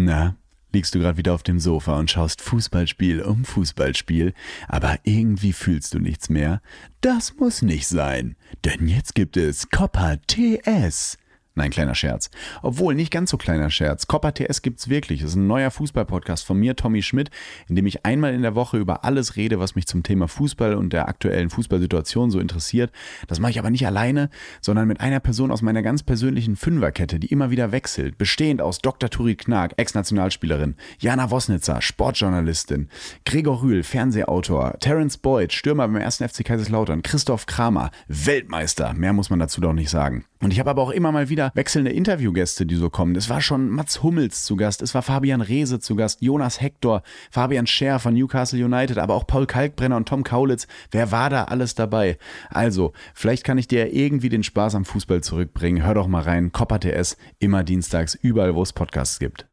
Na, liegst du gerade wieder auf dem Sofa und schaust Fußballspiel um Fußballspiel, aber irgendwie fühlst du nichts mehr? Das muss nicht sein, denn jetzt gibt es Copa TS. Nein, kleiner Scherz. Obwohl, nicht ganz so kleiner Scherz. Copa TS gibt's wirklich. Das ist ein neuer Fußball-Podcast von mir, Tommy Schmidt, in dem ich einmal in der Woche über alles rede, was mich zum Thema Fußball und der aktuellen Fußballsituation so interessiert. Das mache ich aber nicht alleine, sondern mit einer Person aus meiner ganz persönlichen Fünferkette, die immer wieder wechselt. Bestehend aus Dr. Turit Knag, Ex-Nationalspielerin, Jana Wosnitzer, Sportjournalistin, Gregor Rühl, Fernsehautor, Terence Boyd, Stürmer beim 1. FC Kaiserslautern, Christoph Kramer, Weltmeister. Mehr muss man dazu doch nicht sagen. Und ich habe aber auch immer mal wieder wechselnde Interviewgäste, die so kommen. Es war schon Mats Hummels zu Gast, es war Fabian Reese zu Gast, Jonas Hector, Fabian Scher von Newcastle United, aber auch Paul Kalkbrenner und Tom Kaulitz. Wer war da alles dabei? Also, vielleicht kann ich dir irgendwie den Spaß am Fußball zurückbringen. Hör doch mal rein, Copa TS, immer dienstags, überall, wo es Podcasts gibt.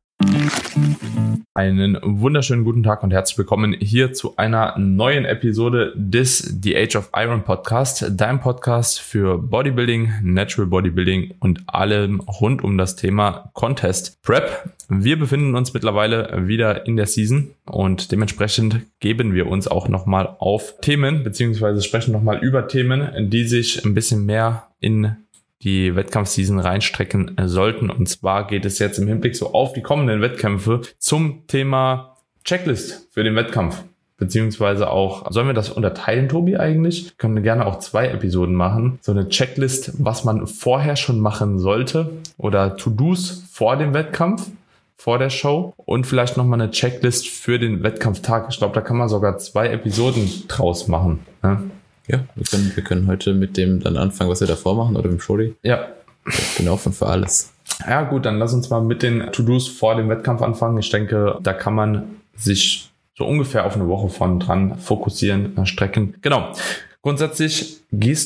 Einen wunderschönen guten Tag und herzlich willkommen hier zu einer neuen Episode des The Age of Iron Podcast, dein Podcast für Bodybuilding, Natural Bodybuilding und allem rund um das Thema Contest Prep. Wir befinden uns mittlerweile wieder in der Season und dementsprechend geben wir uns auch nochmal auf Themen, beziehungsweise sprechen nochmal über Themen, die sich ein bisschen mehr in die Wettkampfseason reinstrecken sollten. Und zwar geht es jetzt im Hinblick so auf die kommenden Wettkämpfe zum Thema Checklist für den Wettkampf. Beziehungsweise auch, sollen wir das unterteilen, Tobi, eigentlich? Können wir gerne auch 2 Episoden machen. So eine Checklist, was man vorher schon machen sollte oder To-Dos vor dem Wettkampf, vor der Show und vielleicht nochmal eine Checklist für den Wettkampftag. Ich glaube, da kann man sogar 2 Episoden draus machen. Ne? Ja, wir können heute mit dem dann anfangen, was wir davor machen, oder mit dem Showday. Ja. Ich bin offen für alles. Ja gut, dann lass uns mal mit den To-Dos vor dem Wettkampf anfangen. Ich denke, da kann man sich so ungefähr auf eine Woche von dran fokussieren, strecken. Genau. Grundsätzlich gibst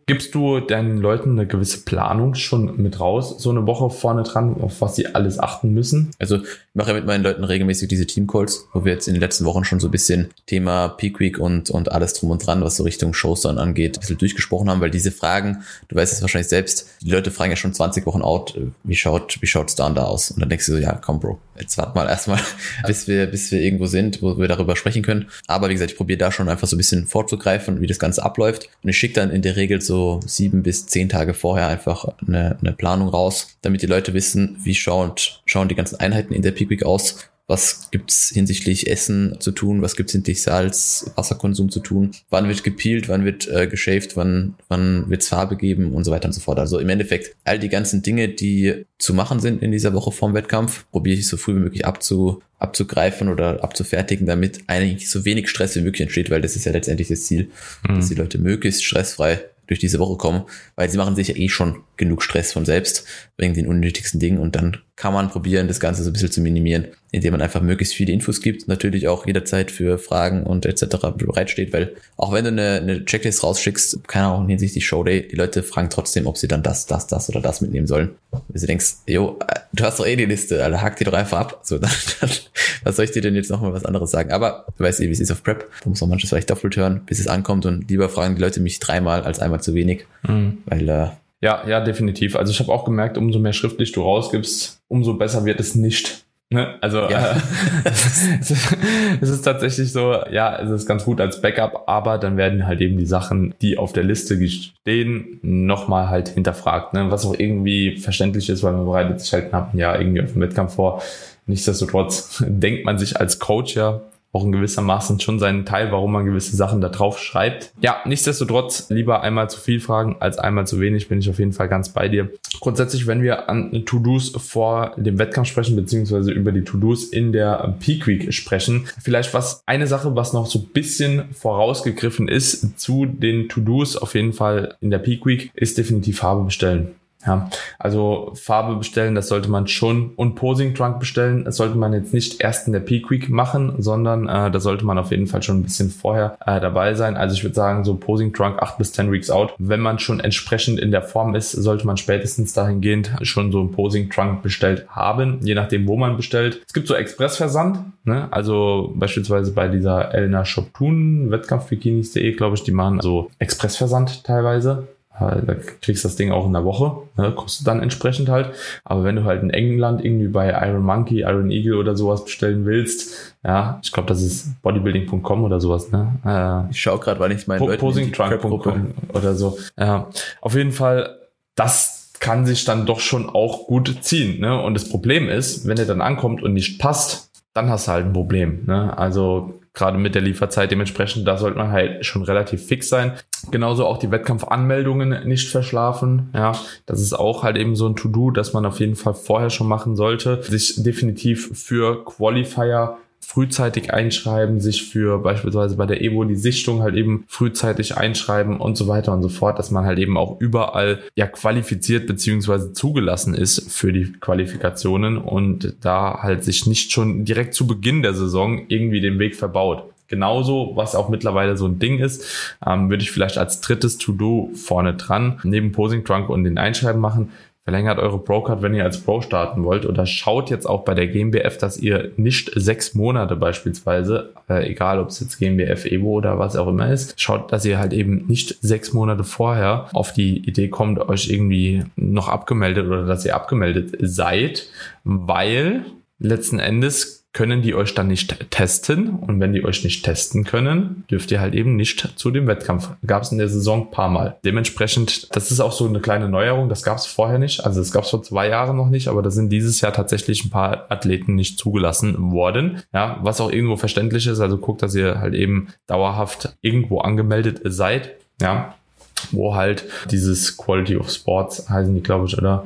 du deinen Leuten eine gewisse Planung schon mit raus, so eine Woche vorne dran, auf was sie alles achten müssen? Also ich mache mit meinen Leuten regelmäßig diese Team-Calls, wo wir jetzt in den letzten Wochen schon so ein bisschen Thema Peak Week und alles drum und dran, was so Richtung Shows dann angeht, ein bisschen durchgesprochen haben, weil diese Fragen, du weißt es wahrscheinlich selbst, die Leute fragen ja schon 20 Wochen out, wie schaut's da und da aus? Und dann denkst du so, ja komm Bro, jetzt warte mal erstmal, bis wir irgendwo sind, wo wir darüber sprechen können. Aber wie gesagt, ich probiere da schon einfach so ein bisschen vorzugreifen, wie das Ganze abläuft. Und ich schicke dann in der Regel so 7 bis 10 Tage vorher einfach eine Planung raus, damit die Leute wissen, wie schauen die ganzen Einheiten in der Peak Week aus. Was gibt's hinsichtlich Essen zu tun? Was gibt's hinsichtlich Salz, Wasserkonsum zu tun? Wann wird gepeelt? Wann wird geshaved? Wann wird's Farbe geben? Und so weiter und so fort. Also im Endeffekt all die ganzen Dinge, die zu machen sind in dieser Woche vorm Wettkampf, probiere ich so früh wie möglich abzugreifen oder abzufertigen, damit eigentlich so wenig Stress wie möglich entsteht, weil das ist ja letztendlich das Ziel, dass die Leute möglichst stressfrei durch diese Woche kommen, weil sie machen sich ja eh schon genug Stress von selbst wegen den unnötigsten Dingen und dann kann man probieren, das Ganze so ein bisschen zu minimieren, indem man einfach möglichst viele Infos gibt, natürlich auch jederzeit für Fragen und etc. bereitsteht, weil auch wenn du eine Checklist rausschickst, keine Ahnung, hinsichtlich Showday, die Leute fragen trotzdem, ob sie dann das oder das mitnehmen sollen. Wenn du denkst, jo, du hast doch eh die Liste, Alter, hack die doch einfach ab. So, dann was soll ich dir denn jetzt nochmal was anderes sagen? Aber du weißt eh, wie es ist auf Prep, da muss man manches vielleicht doppelt hören, bis es ankommt und lieber fragen die Leute mich 3-mal als einmal zu wenig, weil Ja, definitiv. Also ich habe auch gemerkt, umso mehr schriftlich du rausgibst, umso besser wird es nicht. Ne? Also ja. Es ist tatsächlich so, ja, es ist ganz gut als Backup, aber dann werden halt eben die Sachen, die auf der Liste stehen, nochmal halt hinterfragt. Ne? Was auch irgendwie verständlich ist, weil man bereitet sich halt knapp ein Jahr irgendwie auf den Wettkampf vor. Nichtsdestotrotz denkt man sich als Coach ja auch in gewissermaßen schon seinen Teil, warum man gewisse Sachen da drauf schreibt. Ja, nichtsdestotrotz lieber einmal zu viel fragen als einmal zu wenig, bin ich auf jeden Fall ganz bei dir. Grundsätzlich, wenn wir an To-Dos vor dem Wettkampf sprechen, beziehungsweise über die To-Dos in der Peak Week sprechen, vielleicht eine Sache, was noch so ein bisschen vorausgegriffen ist zu den To-Dos auf jeden Fall in der Peak Week, ist definitiv Farbe bestellen. Ja, also Farbe bestellen, das sollte man schon, und Posing Trunk bestellen, das sollte man jetzt nicht erst in der Peak Week machen, sondern da sollte man auf jeden Fall schon ein bisschen vorher dabei sein. Also ich würde sagen, so Posing Trunk 8 bis 10 Weeks out. Wenn man schon entsprechend in der Form ist, sollte man spätestens dahingehend schon so einen Posing Trunk bestellt haben, je nachdem, wo man bestellt. Es gibt so Expressversand, ne? Also beispielsweise bei dieser Elna Shoptun, Wettkampfbikinis.de, glaube ich, die machen so Expressversand teilweise. Da kriegst du das Ding auch in der Woche, ne? Kostet dann entsprechend halt. Aber wenn du halt in England irgendwie bei Iron Monkey, Iron Eagle oder sowas bestellen willst, ja, ich glaube, das ist bodybuilding.com oder sowas, ne? Ich schaue gerade, weil ich meinen Leuten posingtrunk.com oder so. Ja, auf jeden Fall, das kann sich dann doch schon auch gut ziehen, ne? Und das Problem ist, wenn er dann ankommt und nicht passt, dann hast du halt ein Problem, ne? Also gerade mit der Lieferzeit dementsprechend, da sollte man halt schon relativ fix sein. Genauso auch die Wettkampfanmeldungen nicht verschlafen. Ja, das ist auch halt eben so ein To-Do, das man auf jeden Fall vorher schon machen sollte. Sich definitiv für Qualifier frühzeitig einschreiben, sich für beispielsweise bei der Evo die Sichtung halt eben frühzeitig einschreiben und so weiter und so fort, dass man halt eben auch überall ja qualifiziert beziehungsweise zugelassen ist für die Qualifikationen und da halt sich nicht schon direkt zu Beginn der Saison irgendwie den Weg verbaut. Genauso, was auch mittlerweile so ein Ding ist, würde ich vielleicht als drittes To-Do vorne dran neben Posing Trunk und den Einschreiben machen. Verlängert eure Pro-Card, wenn ihr als Pro starten wollt, oder schaut jetzt auch bei der GmbF, dass ihr nicht 6 Monate beispielsweise, egal ob es jetzt GmbF, Evo oder was auch immer ist, schaut, dass ihr halt eben nicht 6 Monate vorher auf die Idee kommt, euch irgendwie noch abgemeldet oder dass ihr abgemeldet seid, weil letzten Endes können die euch dann nicht testen und wenn die euch nicht testen können, dürft ihr halt eben nicht zu dem Wettkampf. Gab es in der Saison ein paar Mal. Dementsprechend, das ist auch so eine kleine Neuerung, das gab es vorher nicht, also das gab es vor 2 Jahren noch nicht, aber da sind dieses Jahr tatsächlich ein paar Athleten nicht zugelassen worden, ja, was auch irgendwo verständlich ist, also guckt, dass ihr halt eben dauerhaft irgendwo angemeldet seid, ja, wo halt dieses Quality of Sports heißen die, glaube ich, oder?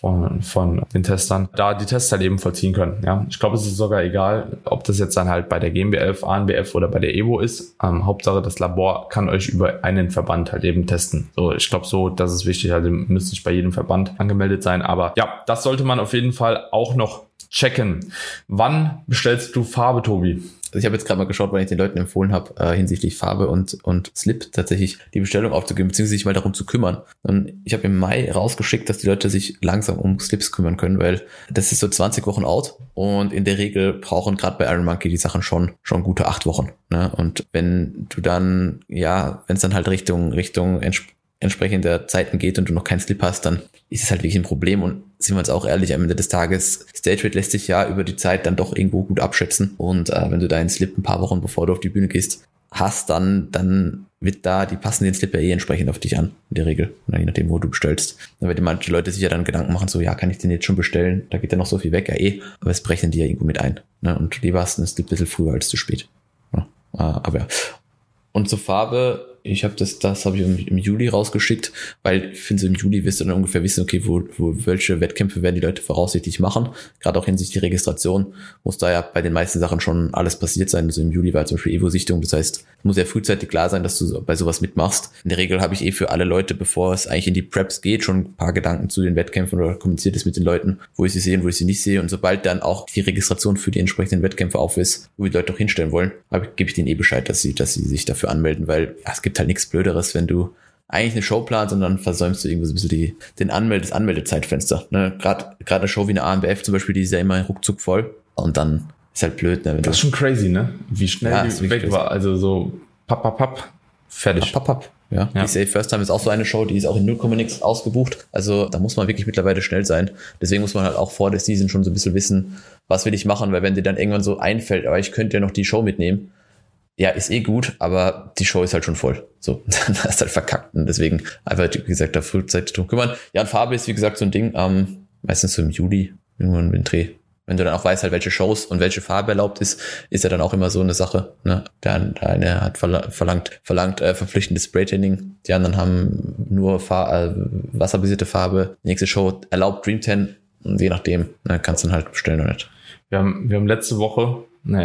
Von den Testern, da die Tests halt eben vollziehen können. Ja, ich glaube, es ist sogar egal, ob das jetzt dann halt bei der GmbF, ANBF oder bei der Evo ist. Hauptsache, das Labor kann euch über einen Verband halt eben testen. So, ich glaube so, das ist wichtig. Also müsst nicht bei jedem Verband angemeldet sein. Aber ja, das sollte man auf jeden Fall auch noch checken. Wann bestellst du Farbe, Tobi? Also ich habe jetzt gerade mal geschaut, weil ich den Leuten empfohlen habe, hinsichtlich Farbe und Slip tatsächlich die Bestellung aufzugeben, beziehungsweise sich mal darum zu kümmern. Und ich habe im Mai rausgeschickt, dass die Leute sich langsam um Slips kümmern können, weil das ist so 20 Wochen out und in der Regel brauchen gerade bei Iron Monkey die Sachen schon gute 8 Wochen. Ne? Und wenn du dann, ja, wenn es dann halt Richtung entsprechender Zeiten geht und du noch keinen Slip hast, dann ist es halt wirklich ein Problem und sind wir uns auch ehrlich, am Ende des Tages, Stage Rate lässt sich ja über die Zeit dann doch irgendwo gut abschätzen und wenn du deinen Slip ein paar Wochen bevor du auf die Bühne gehst, hast, dann wird da, die passen den Slip ja entsprechend auf dich an, in der Regel, je nachdem, wo du bestellst. Dann werden manche Leute sich ja dann Gedanken machen, so, ja, kann ich den jetzt schon bestellen? Da geht ja noch so viel weg, ja aber es brechen die ja irgendwo mit ein. Ne? Und lieber hast du einen Slip ein bisschen früher als zu spät. Ja, aber ja. Und zur Farbe, ich habe das habe ich im Juli rausgeschickt, weil ich finde, so im Juli wirst du dann ungefähr wissen, okay, wo welche Wettkämpfe werden die Leute voraussichtlich machen. Gerade auch hinsichtlich der Registration muss da ja bei den meisten Sachen schon alles passiert sein. Also im Juli war zum Beispiel Evo-Sichtung, das heißt, es muss ja frühzeitig klar sein, dass du bei sowas mitmachst. In der Regel habe ich für alle Leute, bevor es eigentlich in die Preps geht, schon ein paar Gedanken zu den Wettkämpfen oder kommuniziert es mit den Leuten, wo ich sie sehe und wo ich sie nicht sehe. Und sobald dann auch die Registration für die entsprechenden Wettkämpfe auf ist, wo die Leute auch hinstellen wollen, gebe ich denen Bescheid, dass sie sich dafür anmelden, weil es gibt halt nichts Blöderes, wenn du eigentlich eine Show planst und dann versäumst du irgendwie so ein bisschen das Anmeldezeitfenster. Ne? Gerade eine Show wie eine ANBF zum Beispiel, die ist ja immer ruckzuck voll und dann ist halt blöd. Ne? Das ist schon crazy, ne? Wie schnell die weg war. Also so papp, fertig. Papp. Ja. Die Safe First Time ist auch so eine Show, die ist auch in 0,nix ausgebucht. Also da muss man wirklich mittlerweile schnell sein. Deswegen muss man halt auch vor der Season schon so ein bisschen wissen, was will ich machen, weil wenn dir dann irgendwann so einfällt, aber ich könnte ja noch die Show mitnehmen, ja, ist gut, aber die Show ist halt schon voll. So, dann hast du halt verkackt. Und deswegen einfach, wie gesagt, da frühzeitig drum kümmern. Ja, und Farbe ist, wie gesagt, so ein Ding, meistens so im Juli, irgendwann im Dreh. Wenn du dann auch weißt, halt, welche Shows und welche Farbe erlaubt ist ja dann auch immer so eine Sache. Ne? Der eine hat verlangt verpflichtendes Spraytanning. Die anderen haben nur wasserbasierte Farbe. Die nächste Show erlaubt Dream 10. Und je nachdem, ne, kannst du dann halt bestellen oder nicht. Wir haben letzte Woche,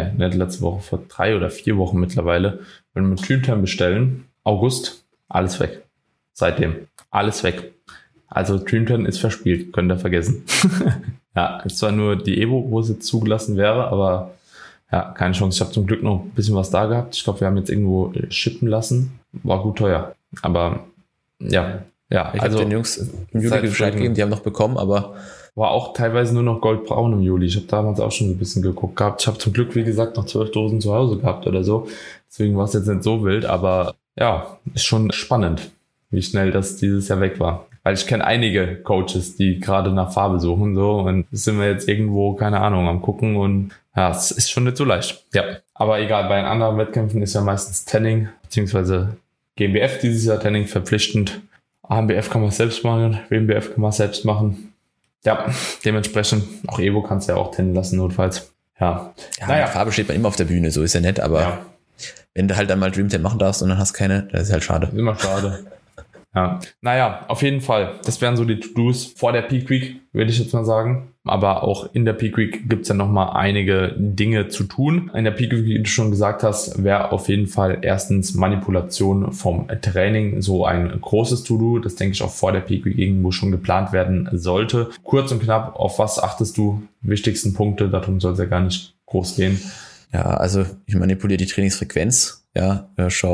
vor 3 oder 4 Wochen mittlerweile, wenn wir Dream 10 bestellen, August, alles weg. Seitdem, alles weg. Also Dream 10 ist verspielt, könnt ihr vergessen. Ja, ist zwar nur die Evo, wo es jetzt zugelassen wäre, aber ja, keine Chance. Ich habe zum Glück noch ein bisschen was da gehabt. Ich glaube, wir haben jetzt irgendwo shippen lassen. War gut teuer. Aber ja. Ich also habe den Jungs im Juli Bescheid gegeben, die haben noch bekommen, aber war auch teilweise nur noch goldbraun im Juli. Ich habe damals auch schon ein bisschen geguckt gehabt. Ich habe zum Glück, wie gesagt, noch 12 Dosen zu Hause gehabt oder so. Deswegen war es jetzt nicht so wild, aber ja, ist schon spannend. wie schnell das dieses Jahr weg war. Weil ich kenne einige Coaches, die gerade nach Farbe suchen, so, und sind wir jetzt irgendwo, keine Ahnung, am gucken und ja, es ist schon nicht so leicht. Ja, aber egal, bei den anderen Wettkämpfen ist ja meistens Tanning, beziehungsweise GmbF dieses Jahr Tanning verpflichtend. AMBF kann man selbst machen, WMBF kann man selbst machen. Ja, dementsprechend, auch Evo kannst du ja auch tannen lassen, notfalls. Ja, naja. Farbe steht man immer auf der Bühne, so ist ja nett, aber wenn du halt dann mal Dream Tan machen darfst und dann hast keine, das ist halt schade. Immer schade. Ja, naja, auf jeden Fall. Das wären so die To-Dos vor der Peak Week, würde ich jetzt mal sagen. Aber auch in der Peak Week gibt es ja nochmal einige Dinge zu tun. In der Peak Week, wie du schon gesagt hast, wäre auf jeden Fall erstens Manipulation vom Training so ein großes To-Do. Das denke ich auch vor der Peak Week irgendwo schon geplant werden sollte. Kurz und knapp, auf was achtest du? Wichtigsten Punkte, darum soll es ja gar nicht groß gehen. Ja, also ich manipuliere die Trainingsfrequenz. Ja,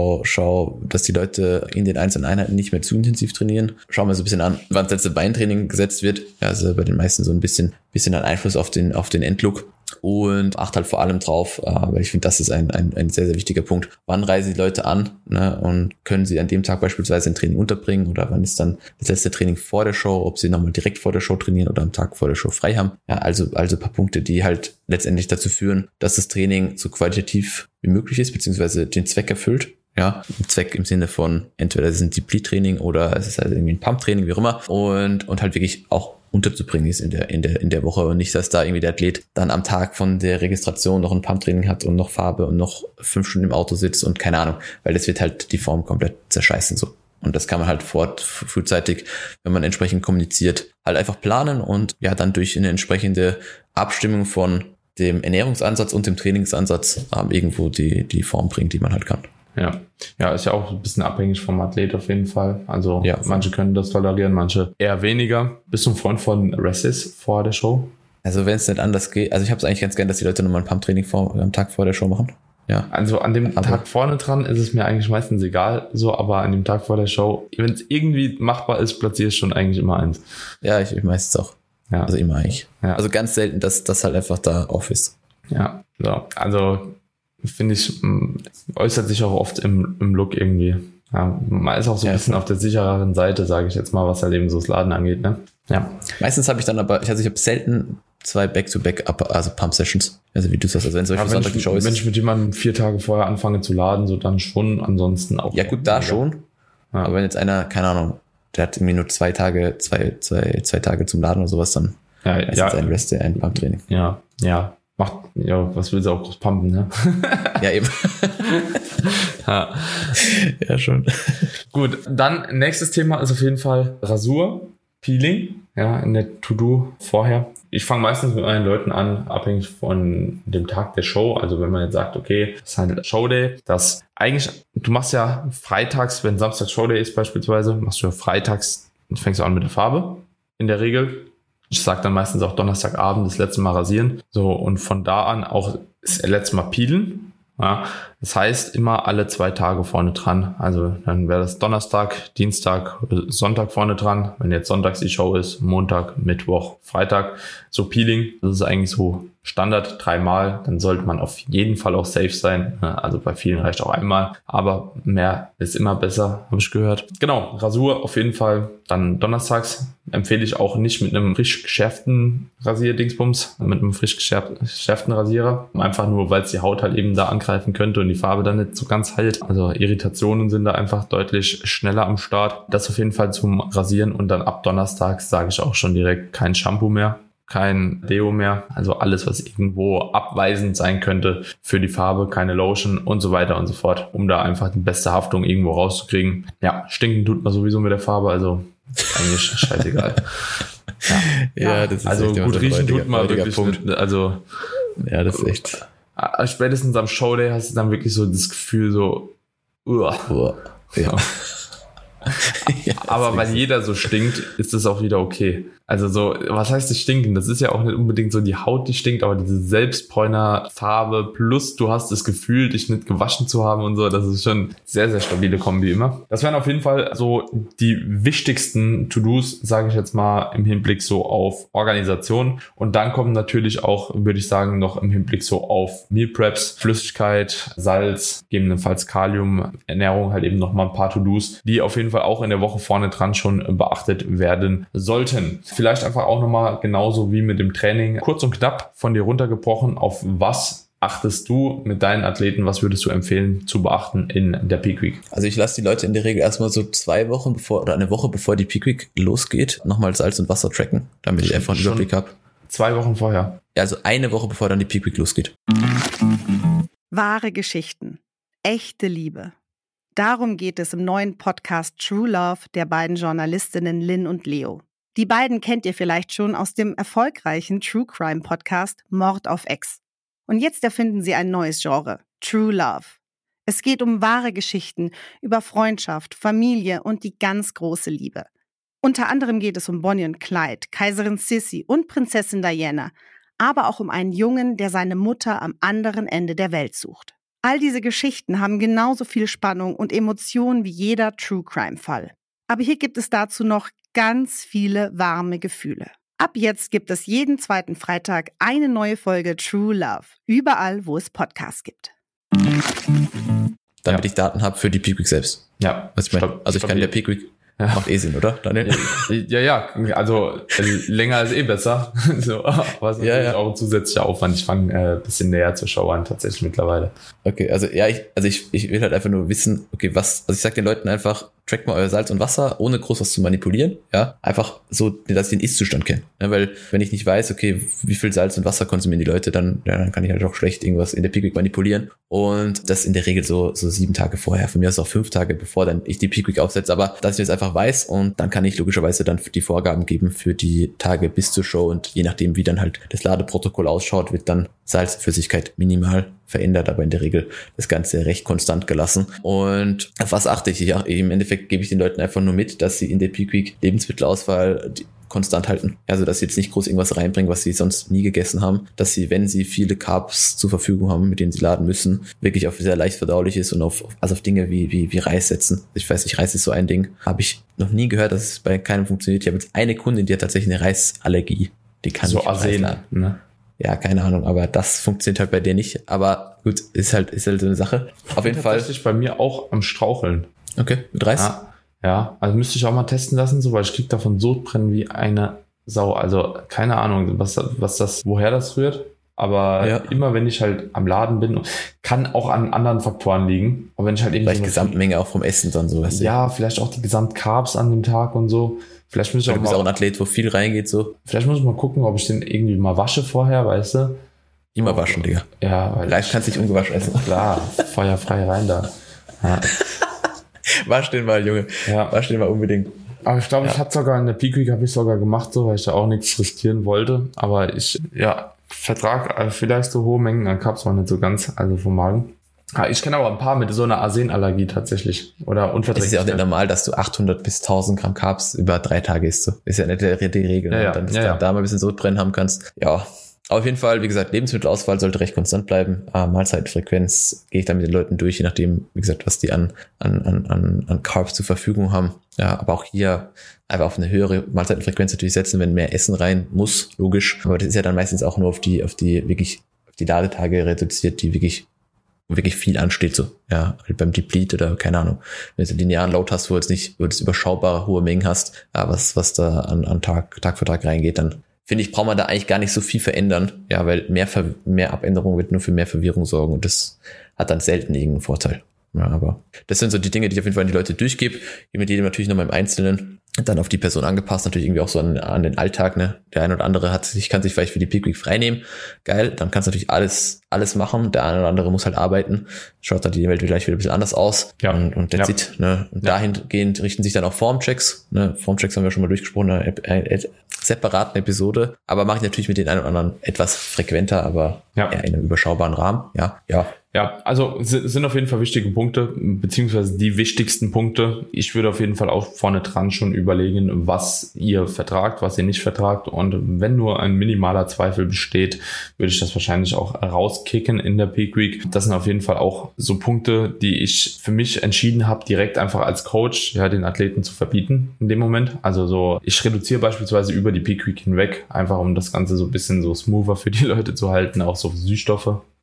schau, dass die Leute in den einzelnen Einheiten nicht mehr zu intensiv trainieren. Schau mal so ein bisschen an, wann das letzte Beintraining gesetzt wird. Ja, also bei den meisten so ein bisschen an Einfluss auf den Endlook. Und acht halt vor allem drauf, weil ich finde, das ist ein sehr, sehr wichtiger Punkt. Wann reisen die Leute an, ne, und können sie an dem Tag beispielsweise ein Training unterbringen oder wann ist dann das letzte Training vor der Show, ob sie nochmal direkt vor der Show trainieren oder am Tag vor der Show frei haben. Ja, also ein paar Punkte, die halt letztendlich dazu führen, dass das Training so qualitativ wie möglich ist, beziehungsweise den Zweck erfüllt. Ja, Zweck im Sinne von entweder es ist ein Deplete-Training oder es ist halt irgendwie ein Pump-Training, wie auch immer. Und halt wirklich auch unterzubringen ist in der Woche und nicht, dass da irgendwie der Athlet dann am Tag von der Registration noch ein Pump-Training hat und noch Farbe und noch 5 Stunden im Auto sitzt und keine Ahnung, weil das wird halt die Form komplett zerscheißen so. Und das kann man halt frühzeitig, wenn man entsprechend kommuniziert, halt einfach planen und ja dann durch eine entsprechende Abstimmung von dem Ernährungsansatz und dem Trainingsansatz irgendwo die Form bringt, die man halt kann. Ja, ist ja auch ein bisschen abhängig vom Athlet auf jeden Fall. Also ja, manche können das tolerieren, manche eher weniger. Bist du ein Freund von Restis vor der Show? Also wenn es nicht anders geht, also ich habe es eigentlich ganz gern, dass die Leute nochmal ein Pump-Training am Tag vor der Show machen. Ja. Also an dem Tag vorne dran ist es mir eigentlich meistens egal, so, aber an dem Tag vor der Show, wenn es irgendwie machbar ist, platziere ich schon eigentlich immer eins. Ja, ich meistens auch. Ja. Also immer eigentlich. Ja. Also ganz selten, dass das halt einfach da off ist. Ja, so. Also finde ich, äußert sich auch oft im Look irgendwie. Ja, man ist auch so ein bisschen auf der sichereren Seite, sage ich jetzt mal, was halt eben so das Laden angeht, ne? Ja. Meistens habe ich dann aber, ich habe selten 2 Back-to-Back, also Pump-Sessions. Also wie du sagst, also wenn solche Sonntag die Show ist. Wenn ich mit jemandem 4 Tage vorher anfange zu laden, so dann schon, ansonsten auch. Ja gut, da schon. Ja. Aber wenn jetzt einer, keine Ahnung, der hat irgendwie nur 2 Tage, zwei Tage zum Laden oder sowas, dann ist jetzt ein Rest, ein Pump-Training. Ja. Was will sie auch groß pumpen, ne? Ja, eben. Ja, schon. Gut, dann nächstes Thema ist auf jeden Fall Rasur, Peeling, ja, in der To-Do vorher. Ich fange meistens mit meinen Leuten an, abhängig von dem Tag der Show. Also wenn man jetzt sagt, okay, das ist halt Showday, das eigentlich, du machst ja freitags, wenn Samstag Showday ist beispielsweise, machst du ja freitags, fängst du an mit der Farbe, in der Regel. Ich sage dann meistens auch Donnerstagabend das letzte Mal rasieren. So, und von da an auch das letzte Mal peelen. Ja, das heißt immer alle 2 Tage vorne dran. Also dann wäre das Donnerstag, Dienstag, Sonntag vorne dran. Wenn jetzt sonntags die Show ist, Montag, Mittwoch, Freitag. So Peeling, das ist eigentlich so Standard 3-mal. Dann sollte man auf jeden Fall auch safe sein. Also bei vielen reicht auch einmal. Aber mehr ist immer besser, habe ich gehört. Genau, Rasur auf jeden Fall. Dann donnerstags empfehle ich auch nicht mit einem frisch geschärften Rasierdingsbums, mit einem frisch geschärften Rasierer. Einfach nur, weil es die Haut halt eben da angreifen könnte und die Farbe dann nicht so ganz heilt. Also Irritationen sind da einfach deutlich schneller am Start. Das auf jeden Fall zum Rasieren und dann ab Donnerstag sage ich auch schon direkt kein Shampoo mehr. Kein Deo mehr, also alles, was irgendwo abweisend sein könnte für die Farbe, keine Lotion und so weiter und so fort, um da einfach die beste Haftung irgendwo rauszukriegen. Ja, stinken tut man sowieso mit der Farbe, also eigentlich scheißegal. Ja, das ist also gut riechen tut man wirklich Punkt. Also ja, das ist echt. Spätestens am Showday hast du dann wirklich so das Gefühl so, ja. Ja, aber weil jeder so stinkt, ist das auch wieder okay. Also so, was heißt das Stinken? Das ist ja auch nicht unbedingt so die Haut, die stinkt, aber diese Selbstbräuner-Farbe plus du hast das Gefühl, dich nicht gewaschen zu haben und so, das ist schon sehr, sehr stabile Kombi immer. Das wären auf jeden Fall so die wichtigsten To-Dos, sage ich jetzt mal, im Hinblick so auf Organisation. Und dann kommen natürlich auch, würde ich sagen, noch im Hinblick so auf Meal Preps, Flüssigkeit, Salz, gegebenenfalls Kalium, Ernährung, halt eben nochmal ein paar To-Dos, die auf jeden Fall Fall auch in der Woche vorne dran schon beachtet werden sollten. Vielleicht einfach auch nochmal genauso wie mit dem Training kurz und knapp von dir runtergebrochen, auf was achtest du mit deinen Athleten, was würdest du empfehlen zu beachten in der Peak Week? Also ich lasse die Leute in der Regel erstmal so 2 Wochen bevor oder eine Woche bevor die Peak Week losgeht, nochmal Salz und Wasser tracken, damit ich einfach einen Überblick habe. 2 Wochen vorher? Ja, also eine Woche bevor dann die Peak Week losgeht. Wahre Geschichten. Echte Liebe. Darum geht es im neuen Podcast True Love der beiden Journalistinnen Lynn und Leo. Die beiden kennt ihr vielleicht schon aus dem erfolgreichen True Crime Podcast Mord auf Ex. Und jetzt erfinden sie ein neues Genre, True Love. Es geht um wahre Geschichten über Freundschaft, Familie und die ganz große Liebe. Unter anderem geht es um Bonnie und Clyde, Kaiserin Sissi und Prinzessin Diana, aber auch um einen Jungen, der seine Mutter am anderen Ende der Welt sucht. All diese Geschichten haben genauso viel Spannung und Emotionen wie jeder True-Crime-Fall. Aber hier gibt es dazu noch ganz viele warme Gefühle. Ab jetzt gibt es jeden 2. Freitag eine neue Folge True Love, überall, wo es Podcasts gibt. Damit ich Daten habe für die Peak Week selbst. Ja. Was ich meine, also ich kann in der Peak Week, macht Sinn, oder, Daniel? Ja, also länger ist besser. So, aber es ist natürlich auch ein zusätzlicher Aufwand. Ich fange ein bisschen näher zur Show an, tatsächlich mittlerweile. Okay, also ich will halt einfach nur wissen, okay, ich sag den Leuten einfach, trackt mal euer Salz und Wasser, ohne groß was zu manipulieren, ja, einfach so, dass ich den Ist-Zustand kenne, ja, weil wenn ich nicht weiß, okay, wie viel Salz und Wasser konsumieren die Leute, dann kann ich halt auch schlecht irgendwas in der Peak Week manipulieren und das in der Regel so 7 Tage vorher, von mir aus auch 5 Tage, bevor dann ich die Peak Week aufsetze, aber dass ich das einfach weiß und dann kann ich logischerweise dann die Vorgaben geben für die Tage bis zur Show und je nachdem, wie dann halt das Ladeprotokoll ausschaut, wird dann Salzflüssigkeit minimal verändert, aber in der Regel das Ganze recht konstant gelassen. Und auf was achte ich? Ja, im Endeffekt gebe ich den Leuten einfach nur mit, dass sie in der Peak Week Lebensmittelauswahl konstant halten. Also, dass sie jetzt nicht groß irgendwas reinbringen, was sie sonst nie gegessen haben. Dass sie, wenn sie viele Carbs zur Verfügung haben, mit denen sie laden müssen, wirklich auf sehr leicht verdauliches und auf Dinge wie Reis setzen. Ich weiß nicht, Reis ist so ein Ding. Habe ich noch nie gehört, dass es bei keinem funktioniert. Ich habe jetzt eine Kundin, die hat tatsächlich eine Reisallergie. Die kann so nicht Arsen, ne? Ja, keine Ahnung, aber das funktioniert halt bei dir nicht. Aber gut, ist halt so eine Sache. Auf jeden Fall. Tatsächlich bei mir auch am Straucheln. Okay, mit Reis? Ja, also müsste ich auch mal testen lassen, so, weil ich krieg davon Sodbrennen wie eine Sau. Also keine Ahnung, woher das rührt. Aber immer wenn ich halt am Laden bin, kann auch an anderen Faktoren liegen. Aber wenn ich halt eben vielleicht Gesamtmenge auch vom Essen dann so. Ja, vielleicht auch die Gesamtcarbs an dem Tag und so. Vielleicht muss ich du bist auch ein Athlet, wo viel reingeht, so. Vielleicht muss ich mal gucken, ob ich den irgendwie mal wasche vorher, weißt du? Immer waschen, Digga. Ja, weil live kannst du nicht ungewaschen essen. Klar, feuerfrei rein da. Ja. Wasch den mal, Junge. Ja. Wasch den mal unbedingt. Aber ich glaube, ich hatte sogar in der Peak Week habe ich sogar gemacht, so, weil ich da auch nichts riskieren wollte. Aber ich, vertrag vielleicht so hohe Mengen an Carbs, war nicht so ganz, also vom Magen. Ich kenne aber ein paar mit so einer Arsenallergie tatsächlich. Oder Unverträglichkeit. Es ist ja auch nicht normal, dass du 800 bis 1000 Gramm Carbs über 3 Tage isst. So. Ist ja nicht die Regel. Ja, dann da mal ein bisschen Sodbrennen haben kannst. Ja, auf jeden Fall, wie gesagt, Lebensmittelauswahl sollte recht konstant bleiben. Mahlzeitenfrequenz gehe ich dann mit den Leuten durch, je nachdem, wie gesagt, was die an Carbs zur Verfügung haben. Ja, aber auch hier einfach auf eine höhere Mahlzeitenfrequenz natürlich setzen, wenn mehr Essen rein muss, logisch. Aber das ist ja dann meistens auch nur auf die Ladetage reduziert, die wirklich viel ansteht, so, ja, halt beim Deplete oder keine Ahnung, wenn du einen linearen Load hast, wo du jetzt überschaubare hohe Mengen hast, was da an Tag für Tag reingeht, dann finde ich, braucht man da eigentlich gar nicht so viel verändern, ja, weil mehr Abänderung wird nur für mehr Verwirrung sorgen und das hat dann selten irgendeinen Vorteil. Ja, aber das sind so die Dinge, die ich auf jeden Fall an die Leute durchgebe, die mit jedem natürlich nochmal im Einzelnen dann auf die Person angepasst, natürlich irgendwie auch so an den Alltag, ne? Der eine oder andere kann sich vielleicht für die Peak Week freinehmen. Geil, dann kannst du natürlich alles machen. Der eine oder andere muss halt arbeiten. Schaut dann die Welt vielleicht wieder ein bisschen anders aus. Ja. Und that's it, ne? Und dahingehend richten sich dann auch Formchecks, ne? Formchecks haben wir schon mal durchgesprochen, eine separaten Episode. Aber mache ich natürlich mit den einen oder anderen etwas frequenter, aber eher in einem überschaubaren Rahmen. Ja, also sind auf jeden Fall wichtige Punkte, beziehungsweise die wichtigsten Punkte. Ich würde auf jeden Fall auch vorne dran schon überlegen, was ihr vertragt, was ihr nicht vertragt. Und wenn nur ein minimaler Zweifel besteht, würde ich das wahrscheinlich auch rauskicken in der Peak Week. Das sind auf jeden Fall auch so Punkte, die ich für mich entschieden habe, direkt einfach als Coach den Athleten zu verbieten in dem Moment. Also so, ich reduziere beispielsweise über die Peak Week hinweg, einfach um das Ganze so ein bisschen so smoother für die Leute zu halten, auch so Süßstoffe.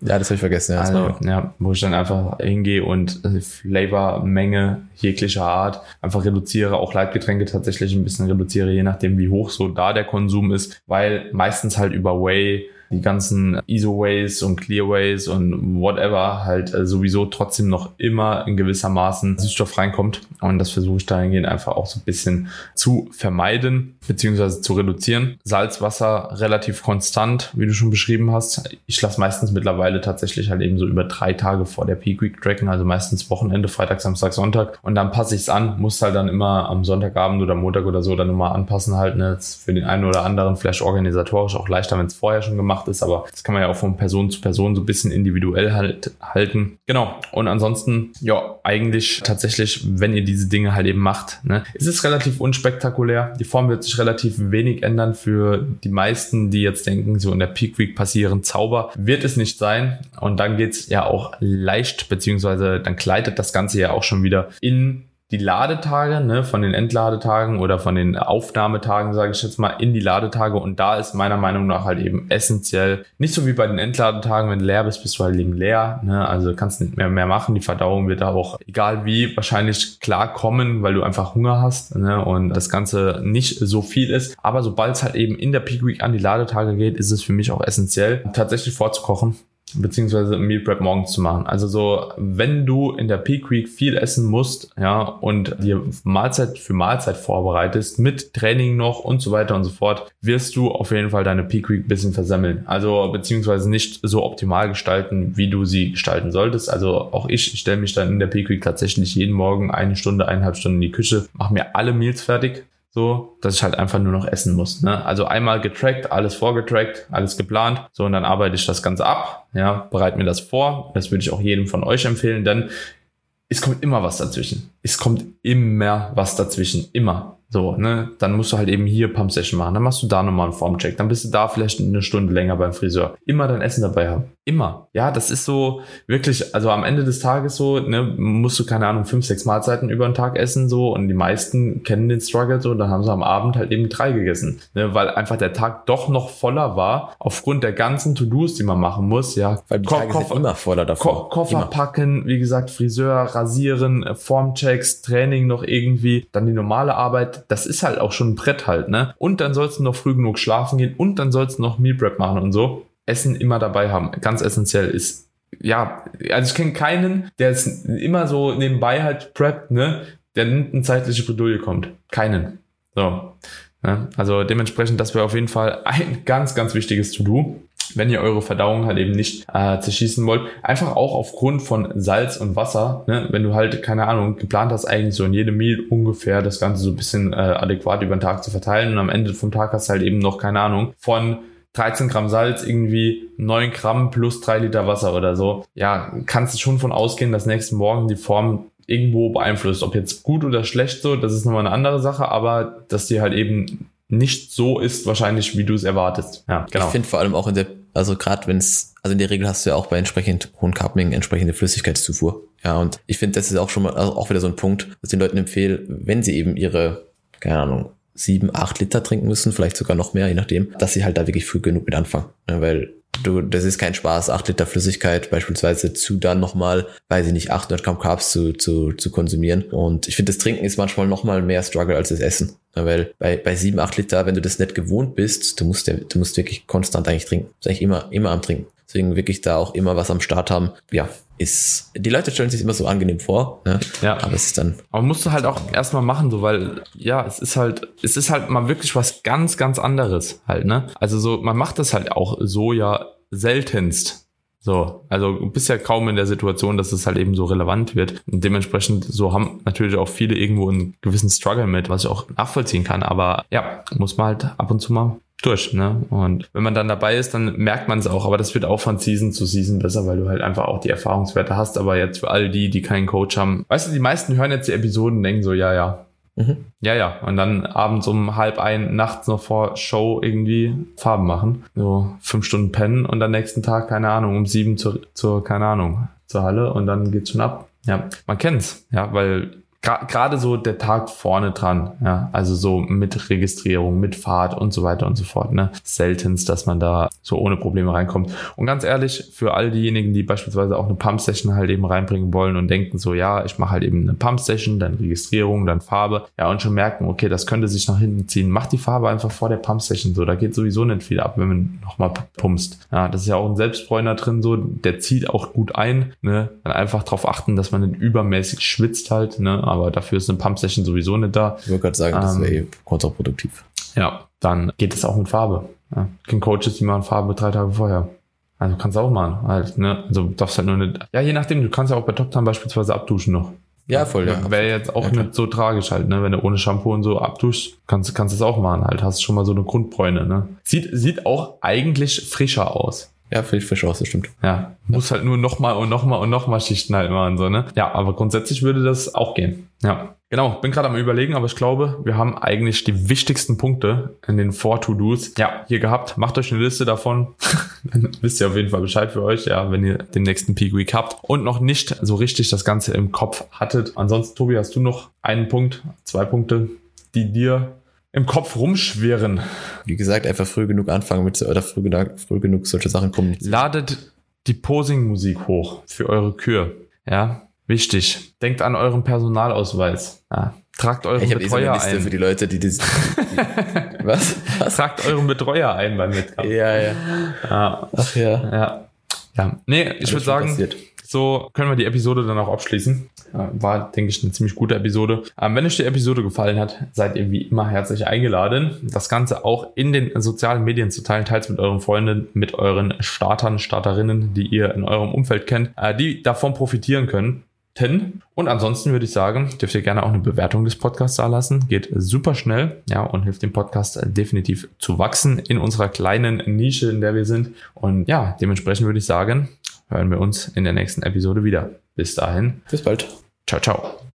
Ja, das habe ich vergessen. Ja, also, wo ich dann einfach hingehe und Flavormenge jeglicher Art einfach reduziere, auch Leitgetränke tatsächlich ein bisschen reduziere, je nachdem wie hoch so da der Konsum ist, weil meistens halt über Whey die ganzen Iso-Ways und Clearways und whatever halt sowieso trotzdem noch immer in gewissermaßen Süßstoff reinkommt. Und das versuche ich dahingehend einfach auch so ein bisschen zu vermeiden beziehungsweise zu reduzieren. Salzwasser relativ konstant, wie du schon beschrieben hast. Ich lasse meistens mittlerweile tatsächlich halt eben so über 3 Tage vor der Peak Week tracken, also meistens Wochenende, Freitag, Samstag, Sonntag. Und dann passe ich es an, muss halt dann immer am Sonntagabend oder Montag oder so dann immer anpassen halt. Ne? Das ist für den einen oder anderen vielleicht organisatorisch auch leichter, wenn es vorher schon gemacht ist, aber das kann man ja auch von Person zu Person so ein bisschen individuell halten. Genau. Und ansonsten, ja, eigentlich tatsächlich, wenn ihr diese Dinge halt eben macht, ne, ist es relativ unspektakulär. Die Form wird sich relativ wenig ändern für die meisten, die jetzt denken, so in der Peak Week passieren Zauber. Wird es nicht sein. Und dann geht's ja auch leicht, beziehungsweise dann gleitet das Ganze ja auch schon wieder in die Ladetage, ne, von den Entladetagen oder von den Aufnahmetagen, sage ich jetzt mal, in die Ladetage. Und da ist meiner Meinung nach halt eben essentiell, nicht so wie bei den Entladetagen, wenn du leer bist, bist du halt eben leer, ne, also kannst nicht mehr machen. Die Verdauung wird da auch, egal wie, wahrscheinlich klar kommen, weil du einfach Hunger hast, ne, und das Ganze nicht so viel ist. Aber sobald es halt eben in der Peak Week an die Ladetage geht, ist es für mich auch essentiell, tatsächlich vorzukochen, beziehungsweise Meal Prep morgens zu machen. Also so, wenn du in der Peak Week viel essen musst, ja, und dir Mahlzeit für Mahlzeit vorbereitest, mit Training noch und so weiter und so fort, wirst du auf jeden Fall deine Peak Week ein bisschen versemmeln. Also, beziehungsweise nicht so optimal gestalten, wie du sie gestalten solltest. Also auch ich stelle mich dann in der Peak Week tatsächlich jeden Morgen 1 Stunde, 1,5 Stunden in die Küche, mache mir alle Meals fertig, so, dass ich halt einfach nur noch essen muss, ne? Also einmal getrackt, alles vorgetrackt, alles geplant, so, und dann arbeite ich das Ganze ab, ja, bereite mir das vor. Das würde ich auch jedem von euch empfehlen, denn es kommt immer was dazwischen. Es kommt immer was dazwischen, immer. So, ne, dann musst du halt eben hier Pump Session machen, dann machst du da nochmal einen Formcheck, dann bist du da vielleicht 1 Stunde länger beim Friseur. Immer dein Essen dabei haben. Immer. Ja, das ist so wirklich, also am Ende des Tages so, ne, musst du, keine Ahnung, 5, 6 Mahlzeiten über den Tag essen, so, und die meisten kennen den Struggle so, dann haben sie am Abend halt eben 3 gegessen, ne, weil einfach der Tag doch noch voller war, aufgrund der ganzen To-Dos, die man machen muss, ja. Weil die Tage sind immer voller davor. Koffer immer packen, wie gesagt, Friseur, rasieren, Formchecks, Training noch irgendwie, dann die normale Arbeit. Das ist halt auch schon ein Brett halt, ne? Und dann sollst du noch früh genug schlafen gehen und dann sollst du noch Meal Prep machen und so. Essen immer dabei haben. Ganz essentiell ist, ja, also ich kenne keinen, der es immer so nebenbei halt preppt, ne? Der in zeitliche Bredouille kommt. Keinen. So. Ja, also dementsprechend, das wäre auf jeden Fall ein ganz, ganz wichtiges To-Do, wenn ihr eure Verdauung halt eben nicht zerschießen wollt. Einfach auch aufgrund von Salz und Wasser, ne? Wenn du halt, keine Ahnung, geplant hast, eigentlich so in jedem Meal ungefähr das Ganze so ein bisschen adäquat über den Tag zu verteilen, und am Ende vom Tag hast du halt eben noch, keine Ahnung, von 13 Gramm Salz irgendwie 9 Gramm plus 3 Liter Wasser oder so. Ja, kannst du schon von ausgehen, dass nächsten Morgen die Form irgendwo beeinflusst. Ob jetzt gut oder schlecht so, das ist nochmal eine andere Sache, aber dass die halt eben nicht so ist wahrscheinlich, wie du es erwartest. Ja, genau. Ich finde vor allem auch also gerade wenn es, also in der Regel hast du ja auch bei entsprechend hohen Carbmengen entsprechende Flüssigkeitszufuhr. Ja, und ich finde, das ist auch schon mal, also auch wieder so ein Punkt, dass ich den Leuten empfehle, wenn sie eben ihre, keine Ahnung, 7, 8 Liter trinken müssen, vielleicht sogar noch mehr, je nachdem, dass sie halt da wirklich früh genug mit anfangen. Ja, weil das ist kein Spaß, 8 Liter Flüssigkeit beispielsweise zu dann nochmal, weiß ich nicht, 800 Gramm Carbs zu konsumieren. Und ich finde, das Trinken ist manchmal nochmal mehr Struggle als das Essen. Ja, weil bei 7, 8 Liter, wenn du das nicht gewohnt bist, du musst wirklich konstant eigentlich trinken. Du bist eigentlich immer am Trinken. Deswegen wirklich da auch immer was am Start haben. Ja, die Leute stellen sich immer so angenehm vor, ne? Ja. Aber es ist dann. Aber musst du halt auch erstmal machen, so, weil, ja, es ist halt mal wirklich was ganz, ganz anderes halt, ne? Also so, man macht das halt auch so ja seltenst. So, also du bist ja kaum in der Situation, dass es halt eben so relevant wird. Und dementsprechend so haben natürlich auch viele irgendwo einen gewissen Struggle mit, was ich auch nachvollziehen kann. Aber ja, muss man halt ab und zu mal durch, ne? Und wenn man dann dabei ist, dann merkt man es auch. Aber das wird auch von Season zu Season besser, weil du halt einfach auch die Erfahrungswerte hast. Aber jetzt für all die keinen Coach haben, weißt du, die meisten hören jetzt die Episoden und denken so, ja. Ja. Und dann abends um 12:30 nachts noch vor Show irgendwie Farben machen. So 5 Stunden pennen und dann nächsten Tag, keine Ahnung, um 7 zur Halle und dann geht's schon ab. Ja, man kennt's, ja, weil gerade so der Tag vorne dran, ja, also so mit Registrierung, mit Fahrt und so weiter und so fort, ne, seltenst, dass man da so ohne Probleme reinkommt. Und ganz ehrlich, für all diejenigen, die beispielsweise auch eine Pump-Session halt eben reinbringen wollen und denken so, ja, ich mache halt eben eine Pump-Session, dann Registrierung, dann Farbe, ja, und schon merken, okay, das könnte sich nach hinten ziehen, mach die Farbe einfach vor der Pump-Session, so, da geht sowieso nicht viel ab, wenn man nochmal pumpst. Ja, das ist ja auch ein Selbstbräuner drin, so, der zieht auch gut ein, ne, dann einfach darauf achten, dass man nicht übermäßig schwitzt halt, ne, aber dafür ist eine Pump-Session sowieso nicht da. Ich würde gerade sagen, das wäre kontraproduktiv. Ja, dann geht es auch mit Farbe. Ja. Ich kenne Coaches, die machen Farbe 3 Tage vorher. Also kannst du auch machen halt, ne, also darfst halt nur nicht, ja, je nachdem, du kannst ja auch bei Top Time beispielsweise abduschen noch. Ja, voll, ja. Wäre jetzt auch nicht so tragisch halt, ne, wenn du ohne Shampoo und so abduschst, kannst du das auch machen halt, hast schon mal so eine Grundbräune, ne. Sieht auch eigentlich frischer aus. Ja, frisch aus, das stimmt. Ja, muss halt nur nochmal Schichten halt machen, so, ne? Ja, aber grundsätzlich würde das auch gehen. Ja, genau. Bin gerade am Überlegen, aber ich glaube, wir haben eigentlich die wichtigsten Punkte in den 4 To-Dos, ja, hier gehabt. Macht euch eine Liste davon. Dann wisst ihr auf jeden Fall Bescheid für euch, ja, wenn ihr den nächsten Peak Week habt und noch nicht so richtig das Ganze im Kopf hattet. Ansonsten, Tobi, hast du noch einen Punkt, 2 Punkte, die dir im Kopf rumschwirren? Wie gesagt, einfach früh genug anfangen oder früh genug solche Sachen kommunizieren. Ladet die Posing-Musik hoch für eure Kür. Ja, wichtig. Denkt an euren Personalausweis. Ja. Tragt euren Betreuer ein. Liste für die Leute, die was? Tragt euren Betreuer ein beim Wettkampf. Ja. Ach ja. Ja. Nee, ich würde sagen, passiert. So können wir die Episode dann auch abschließen. War, denke ich, eine ziemlich gute Episode. Wenn euch die Episode gefallen hat, seid ihr wie immer herzlich eingeladen, das Ganze auch in den sozialen Medien zu teilen, teils mit euren Freunden, mit euren Startern, Starterinnen, die ihr in eurem Umfeld kennt, die davon profitieren können. Und ansonsten würde ich sagen, dürft ihr gerne auch eine Bewertung des Podcasts da lassen. Geht super schnell, ja, und hilft dem Podcast definitiv zu wachsen in unserer kleinen Nische, in der wir sind. Und ja, dementsprechend würde ich sagen, hören wir uns in der nächsten Episode wieder. Bis dahin. Bis bald. Ciao, ciao.